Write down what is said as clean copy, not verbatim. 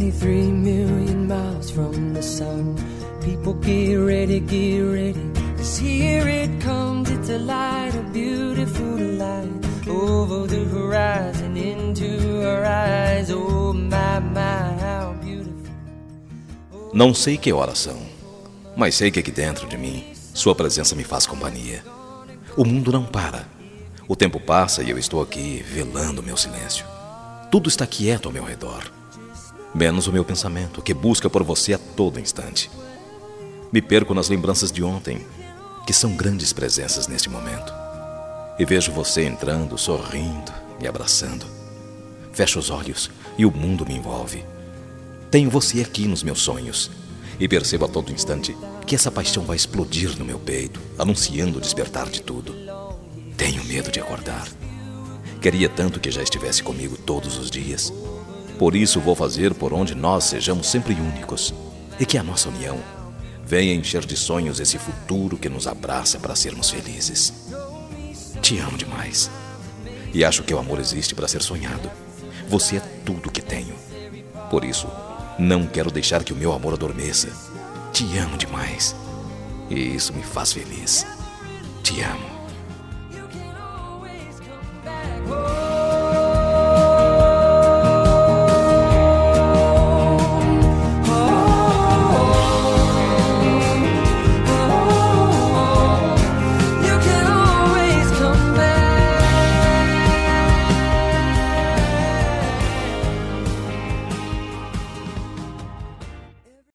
93 million miles from the sun. People get ready, 'cause here it comes, it's a light, a beautiful light, over the horizon, into our eyes, oh my, how beautiful. Não sei que horas são, mas sei que aqui dentro de mim, sua presença me faz companhia. O mundo não para. O tempo passa e eu estou aqui, velando meu silêncio. Tudo está quieto ao meu redor, menos o meu pensamento, que busca por você a todo instante. Me perco nas lembranças de ontem, que são grandes presenças neste momento. E vejo você entrando, sorrindo, me abraçando. Fecho os olhos e o mundo me envolve. Tenho você aqui nos meus sonhos e percebo a todo instante que essa paixão vai explodir no meu peito, anunciando o despertar de tudo. Tenho medo de acordar. Queria tanto que já estivesse comigo todos os dias. Por isso vou fazer por onde nós sejamos sempre únicos e que a nossa união venha encher de sonhos esse futuro que nos abraça para sermos felizes. Te amo demais e acho que o amor existe para ser sonhado. Você é tudo que tenho. Por isso, não quero deixar que o meu amor adormeça. Te amo demais e isso me faz feliz. Te amo.